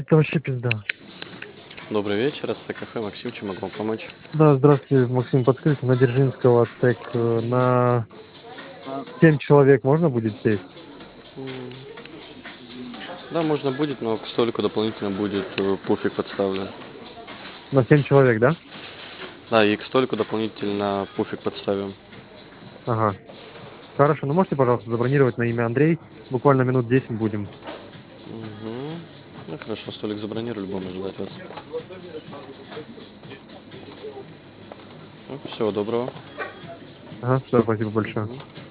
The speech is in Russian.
Это вообще пизда. Добрый вечер, это кафе Максим, чем могу вам помочь? Да, здравствуйте, Максим, подскажите, на Дзержинского ТЭК на 7 человек можно будет сесть? Да, можно будет, но к столику дополнительно будет пуфик подставлен. На 7 человек, да? Да, и к столику дополнительно пуфик подставим. Ага. Хорошо, ну можете, пожалуйста, забронировать на имя Андрей? Буквально минут 10 будем. Мгм. Ну хорошо, столик забронирую, будем ожидать вас. Ну, всего доброго. Ага, все, спасибо большое. Мгм.